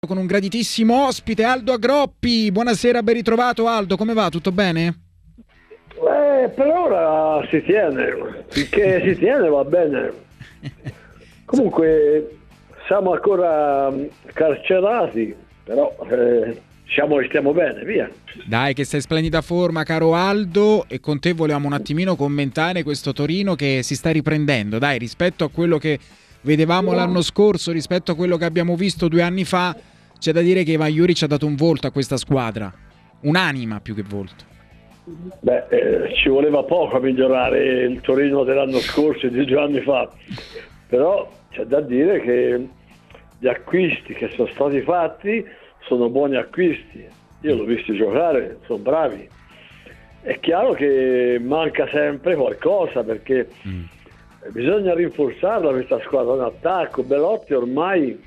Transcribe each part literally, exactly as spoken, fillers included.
Con un graditissimo ospite, Aldo Agroppi. Buonasera, ben ritrovato Aldo, come va? Tutto bene? Eh, per ora si tiene, finché si tiene va bene. Comunque siamo ancora carcerati, però eh, diciamo che stiamo bene, via. Dai, che sei in splendida forma, caro Aldo, e con te volevamo un attimino commentare questo Torino che si sta riprendendo, dai, rispetto a quello che vedevamo l'anno scorso, rispetto a quello che abbiamo visto due anni fa. C'è da dire che Ivan Juric ha dato un volto a questa squadra, un'anima più che volto. Beh, eh, ci voleva poco a migliorare il Torino dell'anno scorso e di due anni fa, però c'è da dire che gli acquisti che sono stati fatti sono buoni acquisti. Io l'ho visto giocare, sono bravi. È chiaro che manca sempre qualcosa, perché mm. bisogna rinforzarla questa squadra in attacco. Belotti ormai,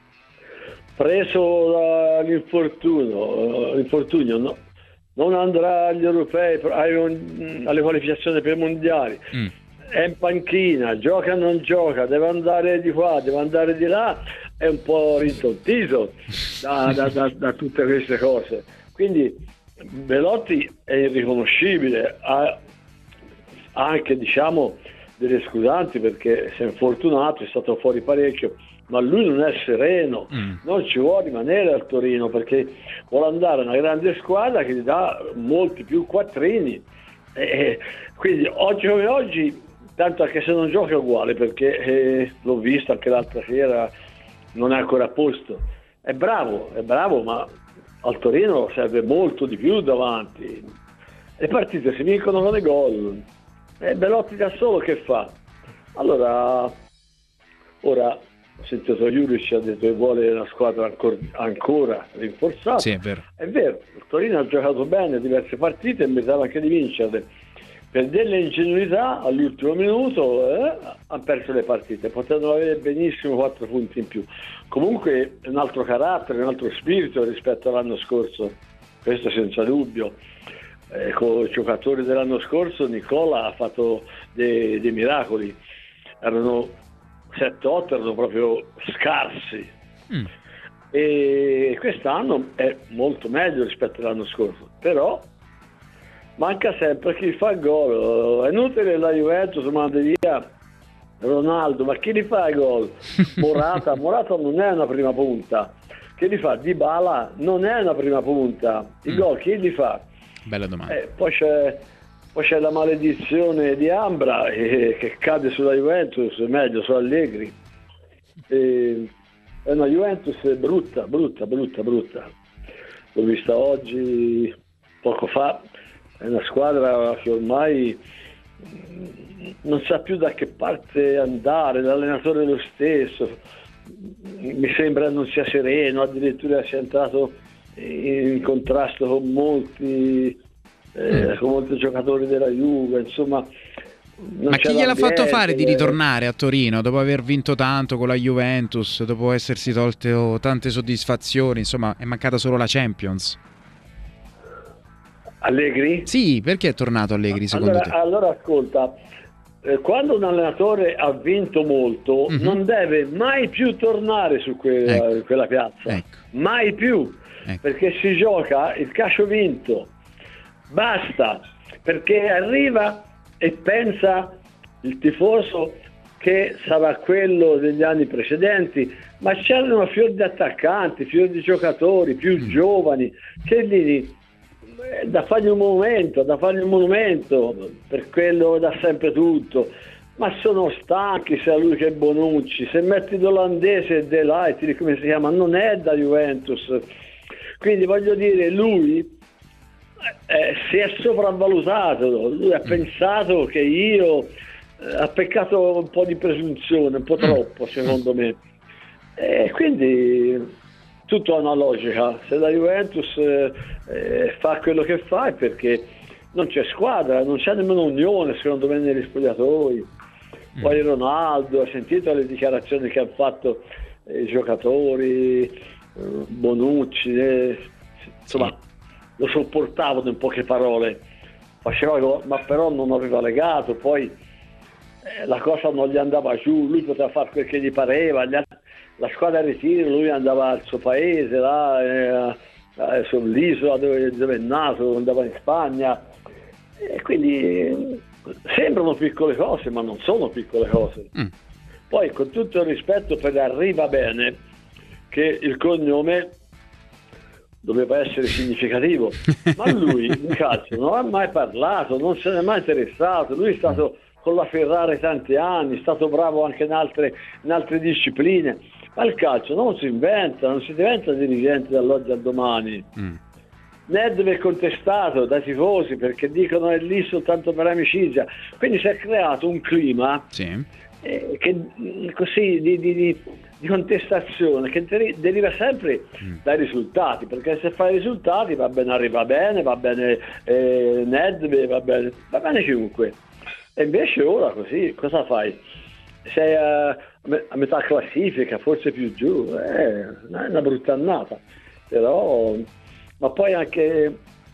preso dall'infortunio, l'infortunio, no, non andrà agli europei, alle qualificazioni per i mondiali, mm. è in panchina, gioca o non gioca, deve andare di qua, deve andare di là, è un po' rintontito da, da, da, da tutte queste cose. Quindi Belotti è irriconoscibile, ha anche, diciamo, delle scusanti perché si è infortunato, è stato fuori parecchio, ma lui non è sereno, mm. non ci vuole rimanere al Torino perché vuole andare a una grande squadra che gli dà molti più quattrini, e quindi oggi come oggi, tanto anche se non gioca uguale, perché eh, l'ho visto anche l'altra sera, non è ancora a posto, è bravo, è bravo, ma al Torino serve molto di più davanti. Le partite si vincono con i gol, e Belotti da solo che fa? Allora, ora ho sentito Juric ha detto che vuole una squadra ancora, ancora rinforzata. Sì, è vero. È vero, il Torino ha giocato bene diverse partite e meritava anche di vincerle. Per delle ingenuità all'ultimo minuto eh, hanno perso le partite, potevano avere benissimo quattro punti in più. Comunque è un altro carattere, un altro spirito rispetto all'anno scorso, questo senza dubbio. Eh, con i giocatori dell'anno scorso Nicola ha fatto dei, dei miracoli, erano sette otto, erano proprio scarsi, mm. e quest'anno è molto meglio rispetto all'anno scorso, però manca sempre chi fa il gol. È inutile la Juventus manda via Ronaldo, ma chi li fa i gol? Morata, Morata non è una prima punta, chi li fa? Dybala non è una prima punta, i mm. gol chi li fa? Bella domanda. Eh, poi c'è Poi c'è la maledizione di Ambra eh, che cade sulla Juventus, meglio su Allegri. Eh, è una Juventus brutta, brutta, brutta, brutta. L'ho vista oggi, poco fa. È una squadra che ormai non sa più da che parte andare, l'allenatore è lo stesso. Mi sembra non sia sereno, addirittura sia entrato in contrasto con molti... Eh, con molti giocatori della Juve, insomma. Ma chi gliel'ha fatto fare di ritornare a Torino dopo aver vinto tanto con la Juventus, dopo essersi tolte tante soddisfazioni? Insomma, è mancata solo la Champions. Allegri? Sì, perché è tornato Allegri secondo allora, te? Allora ascolta, eh, quando un allenatore ha vinto molto mm-hmm. non deve mai più tornare su quella, ecco. quella piazza, ecco. mai più, ecco. perché si gioca il calcio vinto. Basta, perché arriva e pensa il tifoso che sarà quello degli anni precedenti, ma c'erano fior di attaccanti, fior di giocatori più mm. giovani, che lì eh, da fargli un monumento, da fargli un monumento, per quello da sempre tutto, ma sono stanchi, sia lui che Bonucci, se metti l'olandese De Ligt, come si chiama, non è da Juventus, quindi voglio dire, lui Eh, si è sopravvalutato, lui ha pensato che io eh, ha peccato un po' di presunzione, un po' troppo secondo me, e quindi tutto ha una logica. Se la Juventus eh, eh, fa quello che fa è perché non c'è squadra, non c'è nemmeno unione secondo me negli spogliatoi. mm. Poi Ronaldo, ha sentito le dichiarazioni che hanno fatto eh, i giocatori, eh, Bonucci, eh, insomma sì. Lo sopportavano in poche parole, faceva, ma però non aveva legato, poi eh, la cosa non gli andava giù, lui poteva fare quel che gli pareva, gli altri, la squadra di ritiro, lui andava al suo paese, là, eh, eh, sull'isola dove, dove è nato, andava in Spagna, e quindi eh, sembrano piccole cose, ma non sono piccole cose. Mm. Poi, con tutto il rispetto per Arriva Bene, che il cognome doveva essere significativo, ma lui in calcio non ha mai parlato, non se ne è mai interessato. Lui è stato con la Ferrari tanti anni, è stato bravo anche in altre, in altre discipline, ma il calcio non si inventa, non si diventa dirigente dall'oggi al domani. Mm. Nedved è contestato dai tifosi perché dicono è lì soltanto per amicizia, quindi si è creato un clima sì. eh, che, così di, di, di, di contestazione che deri- deriva sempre mm. dai risultati, perché se fai i risultati va bene, Arriva Bene, va bene eh, Nedved, va bene, va bene chiunque. E invece ora così cosa fai? Sei a, a metà classifica, forse più giù, è una brutta annata, però ma poi anche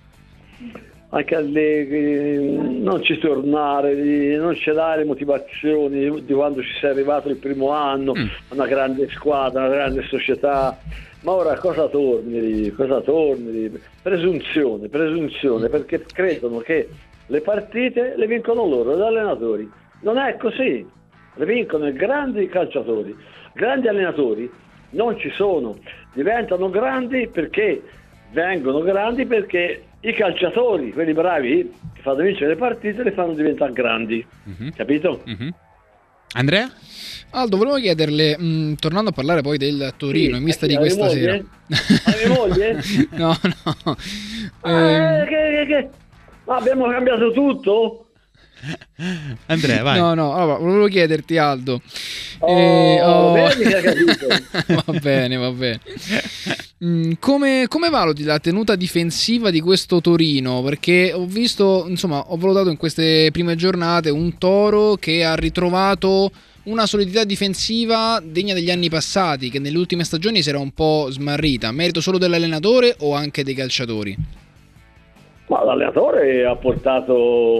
anche Allegri non ci tornare, non ci dare motivazioni di quando ci sei arrivato il primo anno, mm. una grande squadra, una grande società, ma ora cosa torni, cosa torni? Presunzione, presunzione, perché credono che le partite le vincono loro, gli allenatori. Non è così, le vincono i grandi calciatori, grandi allenatori non ci sono, diventano grandi perché vengono grandi perché i calciatori, quelli bravi, che fanno vincere le partite, le fanno diventare grandi. Mm-hmm. Capito? Mm-hmm. Andrea? Aldo, volevo chiederle, mh, tornando a parlare poi del Torino, sì, in vista di questa moglie? sera. Hai moglie? No, no. Ah, eh, che, che, che... Ma abbiamo cambiato tutto? Andrea, vai. No, no, allora, volevo chiederti, Aldo. Oh, eh, oh... vedi che hai capito. Va bene, va bene. Mm, come, come valuti la tenuta difensiva di questo Torino? Perché ho visto, insomma, ho valutato in queste prime giornate un Toro che ha ritrovato una solidità difensiva degna degli anni passati, che nelle ultime stagioni si era un po' smarrita. Merito solo dell'allenatore o anche dei calciatori? Ma l'allenatore ha portato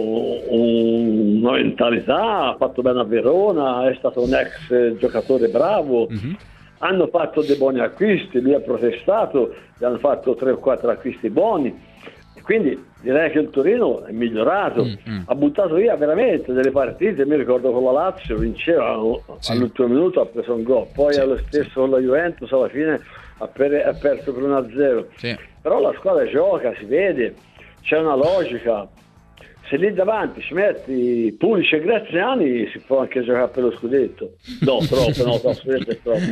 un, una mentalità, ha fatto bene a Verona, è stato un ex giocatore bravo, mm-hmm. hanno fatto dei buoni acquisti, lui ha protestato, gli hanno fatto tre o quattro acquisti buoni, quindi direi che il Torino è migliorato, mm-hmm. ha buttato via veramente delle partite, mi ricordo con la Lazio, vinceva sì. all'ultimo minuto, ha preso un gol, poi sì, allo stesso sì. con la Juventus alla fine ha, per, ha perso per uno a zero, sì. però la squadra gioca, si vede, c'è una logica. Se lì davanti ci metti Pulic e Graziani si può anche giocare per lo scudetto. No, troppo, no, no, scudetto è troppo.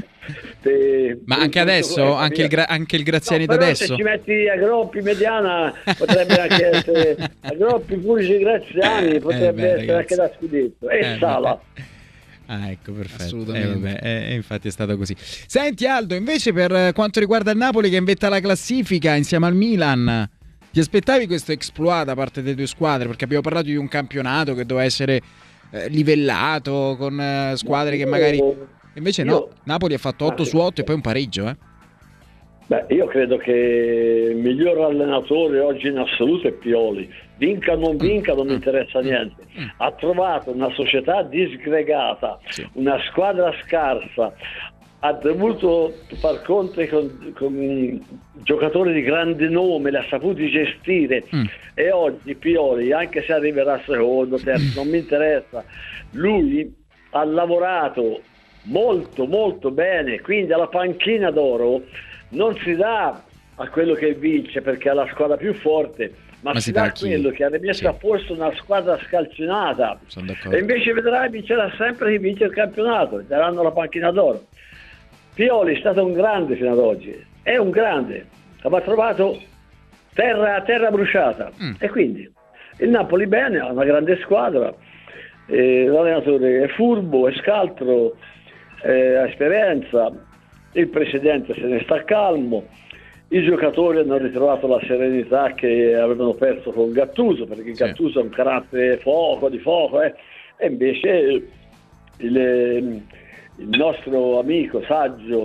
Te, Ma anche adesso, anche il, gra- anche il Graziani no, da adesso? Se ci metti a Groppi mediana potrebbe anche essere a Groppi, Pulic e Graziani potrebbe eh beh, essere ragazzi. Anche da scudetto. E eh Sala. Beh. Ah, ecco, perfetto. Assolutamente. Eh, vabbè, eh, infatti è stato così. Senti Aldo, invece per quanto riguarda il Napoli che inventa la classifica insieme al Milan, ti aspettavi questo exploit da parte delle due squadre? Perché abbiamo parlato di un campionato che doveva essere eh, livellato con eh, squadre che magari... Invece no, Napoli ha fatto otto su otto e poi un pareggio. Eh? Beh, io credo che il miglior allenatore oggi in assoluto è Pioli. Vinca o non vinca, non mi interessa niente. Ha trovato una società disgregata, una squadra scarsa, ha dovuto far conto con, con giocatori di grande nome, li ha saputi gestire mm. e oggi Pioli, anche se arriverà secondo, terzo, non mi interessa, lui ha lavorato molto molto bene, quindi alla panchina d'oro non si dà a quello che vince perché ha la squadra più forte, ma, ma si, si dà a quello che ha rimesso sì. a posto una squadra scalcinata, e invece vedrai vincerà sempre chi vince il campionato, daranno la panchina d'oro. Pioli è stato un grande fino ad oggi, è un grande, ma ha trovato terra, terra bruciata mm. e quindi il Napoli bene, ha una grande squadra, eh, l'allenatore è furbo, è scaltro, eh, ha esperienza, il presidente se ne sta calmo, i giocatori hanno ritrovato la serenità che avevano perso con Gattuso, perché sì. Gattuso ha un carattere fuoco, di fuoco, eh, e invece il... il nostro amico saggio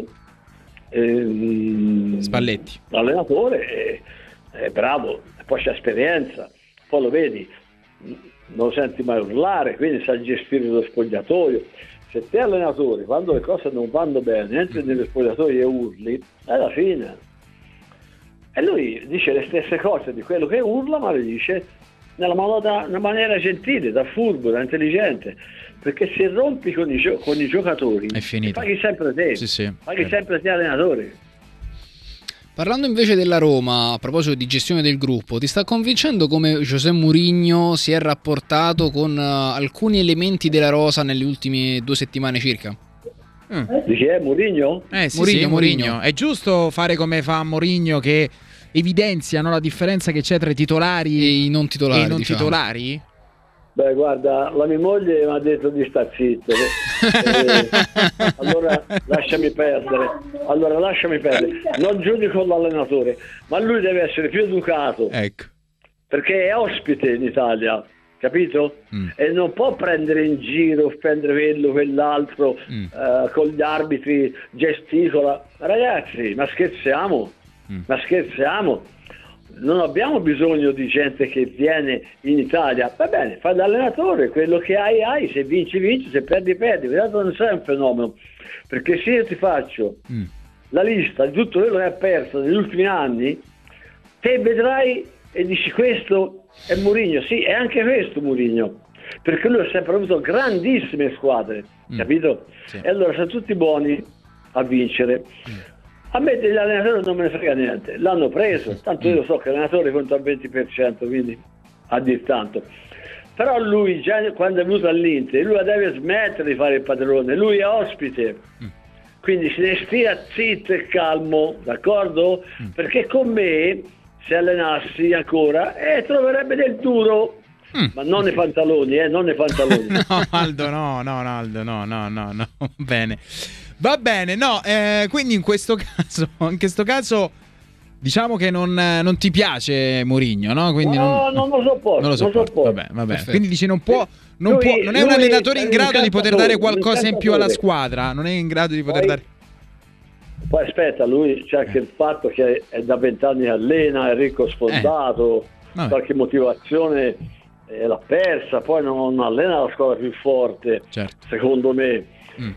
ehm, Spalletti, l'allenatore è, è bravo, poi c'è esperienza, poi lo vedi, non lo senti mai urlare, quindi sa gestire lo spogliatoio, se te allenatore, quando le cose non vanno bene, entri nello spogliatoio e urli, è la fine. E lui dice le stesse cose di quello che urla, ma le dice nella maniera, una maniera gentile, da furbo, da intelligente, perché se rompi con i, gio- con i giocatori è finita. Paghi sempre te, sì, sì, paghi certo. sempre te allenatore. Parlando invece della Roma, a proposito di gestione del gruppo, ti sta convincendo come José Mourinho si è rapportato con uh, alcuni elementi della rosa nelle ultime due settimane circa? Mm. Di chi è? Mourinho? Eh sì, Mourinho, sì, Mourinho. Mourinho. È giusto fare come fa Mourinho, che evidenziano la differenza che c'è tra i titolari e i non titolari? E i non diciamo. titolari? Beh, guarda, la mia moglie mi ha detto di star zitto. eh, allora lasciami perdere. Allora lasciami perdere. Non giudico l'allenatore, ma lui deve essere più educato. Ecco. Perché è ospite in Italia, capito? Mm. E non può prendere in giro, offendere quello, quell'altro, mm. eh, con gli arbitri, gesticola. Ragazzi, ma scherziamo? Mm. Ma scherziamo? Non abbiamo bisogno di gente che viene in Italia. Va bene, fai l'allenatore, quello che hai hai, se vinci vinci, se perdi perdi. Guardate, non sei un fenomeno, perché se io ti faccio mm. la lista di tutto quello che hai perso negli ultimi anni, te vedrai e dici questo è Mourinho. Sì, è anche questo Mourinho, perché lui ha sempre avuto grandissime squadre, mm. capito? Sì. E allora sono tutti buoni a vincere. Mm. A me degli allenatori non me ne frega niente, l'hanno preso, tanto io so che l'allenatore conta il venti per cento, quindi a dir tanto. Però lui già quando è venuto all'Inter, lui deve smettere di fare il padrone, lui è ospite, quindi si deve stia zitto e calmo, d'accordo? Perché con me, se allenassi ancora, eh, troverebbe del duro. Mm. Ma non nei pantaloni, eh, non nei pantaloni. No, Aldo, no, no, no, Aldo, no, no, no, no, bene. Va bene, no, eh, quindi in questo caso, in questo caso diciamo che non, non ti piace Mourinho, no? Quindi no, non, non lo sopporto. Non lo sopporto, non sopporto. Vabbè, vabbè. Quindi dici non può, non, lui, può, non è lui, un allenatore in grado di poter dare qualcosa in più alla squadra. squadra, non è in grado di poter poi, dare... Poi aspetta, lui c'è anche il fatto che è da vent'anni che allena, è ricco sfondato, eh. qualche motivazione eh, l'ha persa, poi non allena la squadra più forte, certo. secondo me. Mm.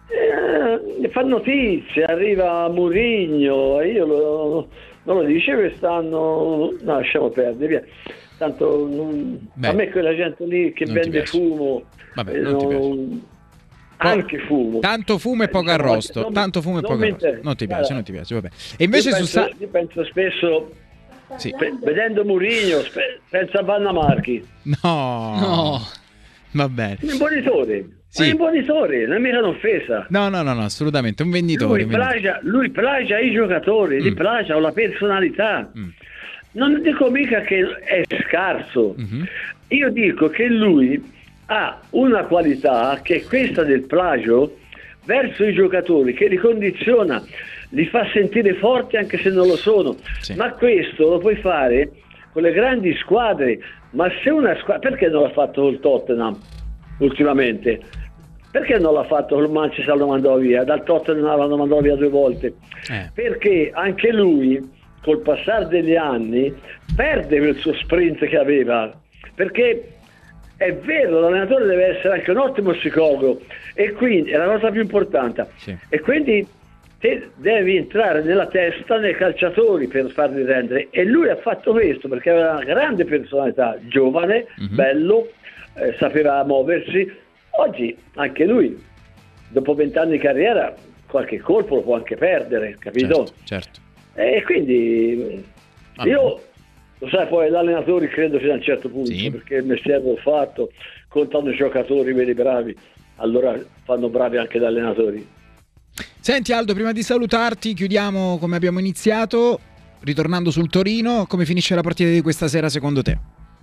Eh, fa notizie, arriva Mourinho, io lo, non lo dice quest'anno, no, lasciamo perdere, via. Tanto non, a me quella gente lì che vende fumo, Vabbè, eh, non non, ti piace. anche fumo, tanto fumo e poco arrosto, non, tanto fumo e poco arrosto. Non ti piace, non ti piace, vabbè. E invece io su penso, Sa- io penso spesso sì. pe- vedendo Mourinho spe- penso a Vanna Marchi. No, no, va bene. Un imbonitore, sì. un imbonitore, non è mica un'offesa. No, no, no, no, assolutamente, un venditore. Lui plagia, lui plagia i giocatori, mm. li plagia la personalità. Mm. Non dico mica che è scarso, mm-hmm. io dico che lui ha una qualità che è questa del plagio verso i giocatori, che li condiziona, li fa sentire forti anche se non lo sono. Sì. Ma questo lo puoi fare con le grandi squadre. Ma se una squadra, perché non l'ha fatto col Tottenham ultimamente? Perché non l'ha fatto col Manchester, lo mandò via? Dal Tottenham l'hanno mandato via due volte. Eh. Perché anche lui, col passare degli anni, perde quel suo sprint che aveva. Perché è vero, l'allenatore deve essere anche un ottimo psicologo, e quindi è la cosa più importante. Sì. E quindi te devi entrare nella testa dei calciatori per farli rendere. E lui ha fatto questo perché aveva una grande personalità, giovane, mm-hmm. bello, eh, sapeva muoversi. Oggi anche lui, dopo vent'anni di carriera, qualche colpo lo può anche perdere, capito? Certo, certo. E quindi ah, io, lo sai, poi gli allenatori credo fino a un certo punto, sì. perché il mestiere l'ho fatto, contano i giocatori, vedi bravi, allora fanno bravi anche gli allenatori. Senti Aldo, prima di salutarti, chiudiamo come abbiamo iniziato, ritornando sul Torino, come finisce la partita di questa sera secondo te?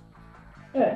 Eh.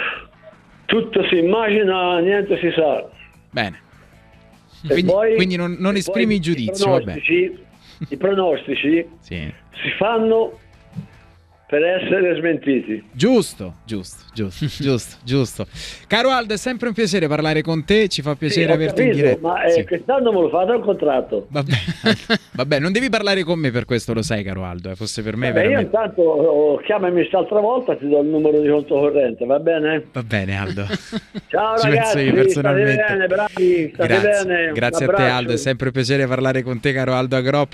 Tutto si immagina, niente si sa. Bene. Quindi, poi, quindi non, non esprimi giudizio. I pronostici, i pronostici sì. si fanno per essere smentiti. Giusto, giusto, giusto, giusto, giusto. Caro Aldo, è sempre un piacere parlare con te, ci fa piacere sì, averti capito, in diretta. Ma eh, sì. Quest'anno me lo fate un contratto. Vabbè, vabbè, non devi parlare con me per questo, lo sai, caro Aldo, eh, fosse per me Vabbè, veramente... io intanto oh, chiamami quest'altra volta, ti do il numero di conto corrente, va bene? Va bene, Aldo. Ciao Ci ragazzi, io personalmente. State bene, bravi, state grazie, bene. grazie a te Aldo, è sempre un piacere parlare con te, caro Aldo Agroppi.